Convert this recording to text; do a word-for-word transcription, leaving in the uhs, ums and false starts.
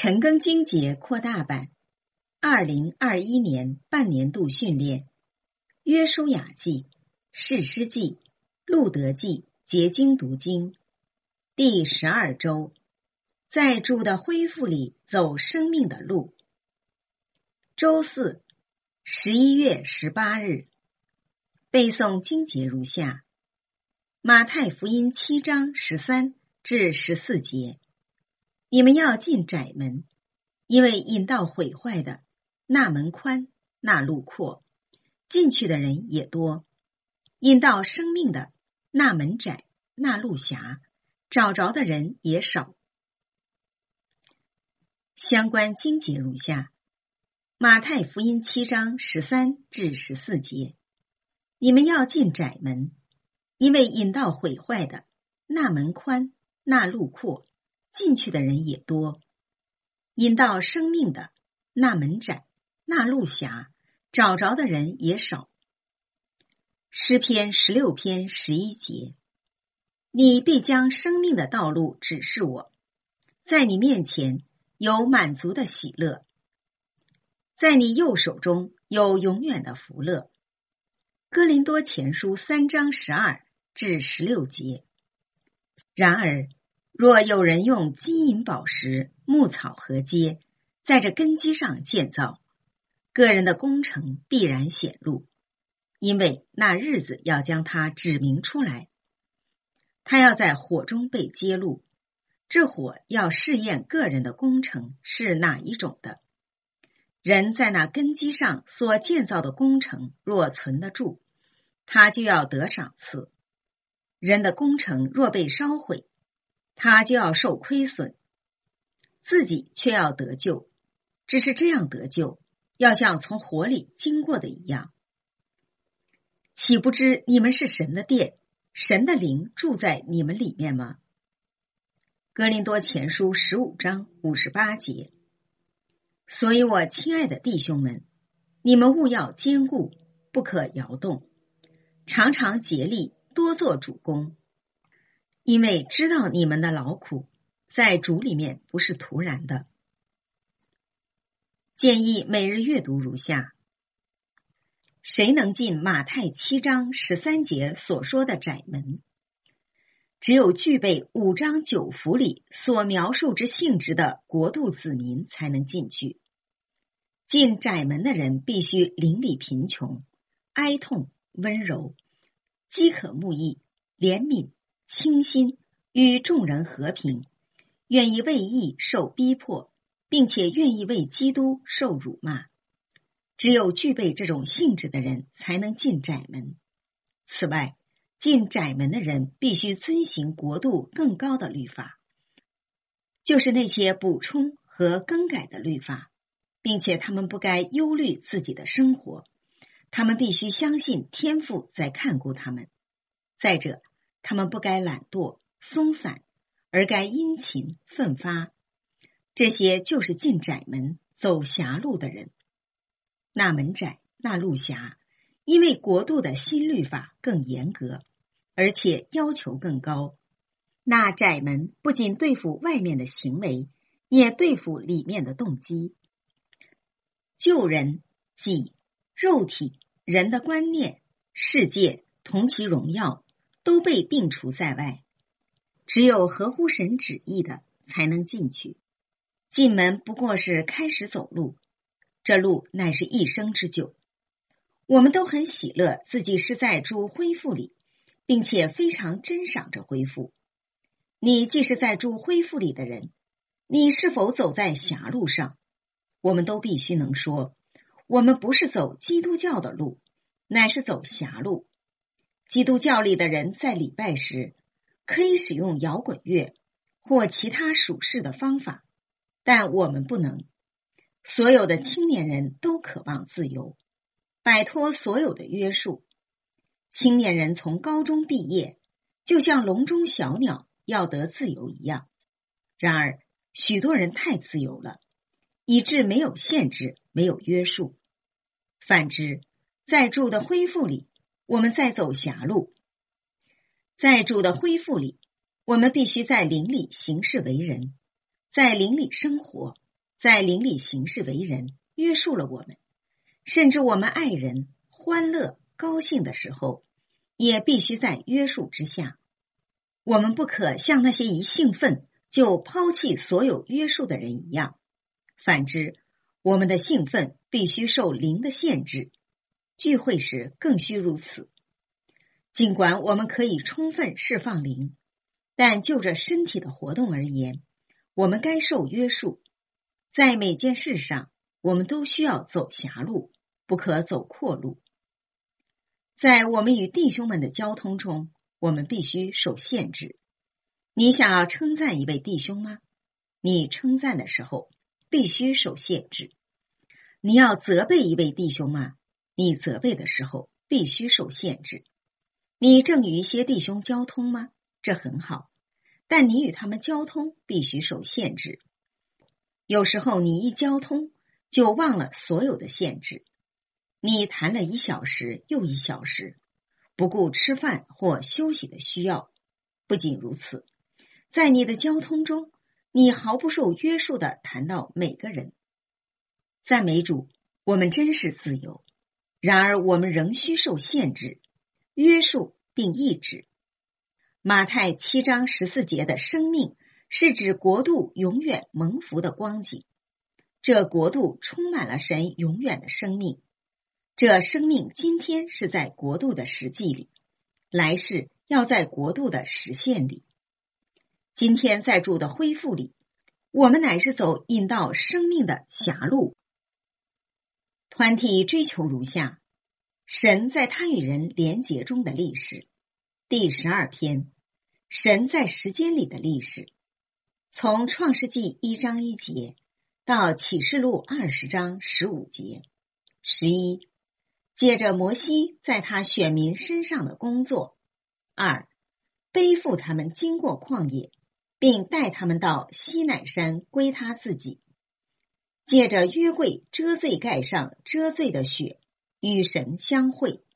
陈庚经节扩大版二零二一年半年度训练约书亚记、士师记、路得记结经读经第十二周，在主的恢复里走生命的路。周四，十一月十八日，背诵经节如下：马太福音七章十三至十四节，你们要进窄门，因为引到毁坏的，那门宽，那路阔，进去的人也多；引到生命的，那门窄，那路狭，找着的人也少。相关经节如下：马太福音七章十三至十四节，你们要进窄门，因为引到毁坏的，那门宽，那路阔，进去的人也多；引到生命的，那门窄，那路狭，找着的人也少。诗篇十六篇十一节，你必将生命的道路指示我，在你面前有满足的喜乐，在你右手中有永远的福乐。哥林多前书三章十二至十六节。然而若有人用金银宝石、木草禾秸，在这根基上建造，个人的工程必然显露，因为那日子要将它指明出来。他要在火中被揭露，这火要试验个人的工程是哪一种的。人在那根基上所建造的工程若存得住，他就要得赏赐；人的工程若被烧毁，他就要受亏损，自己却要得救，只是这样得救，要像从火里经过的一样。岂不知你们是神的殿，神的灵住在你们里面吗？哥林多前书十五章五十八节。所以我亲爱的弟兄们，你们务要坚固，不可摇动，常常竭力多做主工，因为知道你们的劳苦在主里面不是徒然的。建议每日阅读如下：谁能进马太七章十三节所说的窄门？只有具备五章九福里所描述之性质的国度子民才能进去。进窄门的人必须邻里贫穷、哀痛、温柔、饥渴慕义、怜悯、清心，与众人和平，愿意为义受逼迫，并且愿意为基督受辱骂。只有具备这种性质的人才能进窄门。此外，进窄门的人必须遵行国度更高的律法，就是那些补充和更改的律法，并且他们不该忧虑自己的生活，他们必须相信天父在看顾他们。再者，他们不该懒惰、松散，而该殷勤奋发。这些就是进窄门、走狭路的人。那门窄，那路狭，因为国度的新律法更严格，而且要求更高。那窄门不仅对付外面的行为，也对付里面的动机。旧人、己、肉体、人的观念、世界同其荣耀，都被摒除在外。只有合乎神旨意的才能进去。进门不过是开始走路，这路乃是一生之久。我们都很喜乐自己是在主恢复里，并且非常珍赏着恢复。你既是在主恢复里的人，你是否走在狭路上？我们都必须能说，我们不是走基督教的路，乃是走狭路。基督教里的人在礼拜时可以使用摇滚乐或其他属世的方法，但我们不能。所有的青年人都渴望自由，摆脱所有的约束。青年人从高中毕业，就像笼中小鸟要得自由一样。然而，许多人太自由了，以致没有限制，没有约束。反之，在主的恢复里，我们在走狭路。在主的恢复里，我们必须在灵里行事为人，在灵里生活， 在灵里行事为人，约束了我们，甚至我们爱人、欢乐、高兴的时候，也必须在约束之下。我们不可像那些一兴奋就抛弃所有约束的人一样，反之，我们的兴奋必须受灵的限制，聚会时更需如此。尽管我们可以充分释放灵，但就着身体的活动而言，我们该受约束。在每件事上，我们都需要走狭路，不可走阔路。在我们与弟兄们的交通中，我们必须受限制。你想要称赞一位弟兄吗？你称赞的时候必须受限制。你要责备一位弟兄吗？你责备的时候必须受限制。你正与一些弟兄交通吗？这很好，但你与他们交通必须受限制。有时候你一交通就忘了所有的限制，你谈了一小时又一小时，不顾吃饭或休息的需要。不仅如此，在你的交通中，你毫不受约束地谈到每个人。赞美主，我们真是自由，然而我们仍需受限制、约束并抑制。马太七章十四节的生命是指国度永远蒙福的光景，这国度充满了神永远的生命，这生命今天是在国度的实际里，来世要在国度的实现里。今天在主的恢复里，我们乃是走引到生命的狭路。团体追求如下：神在他与人联结中的历史，第十二篇，神在时间里的历史，从创世纪一章一节到启示录二十章十五节。十一，借着摩西在他选民身上的工作。二，背负他们经过旷野，并带他们到西乃山归他自己。借着约柜遮罪盖上遮罪的血，与神相会。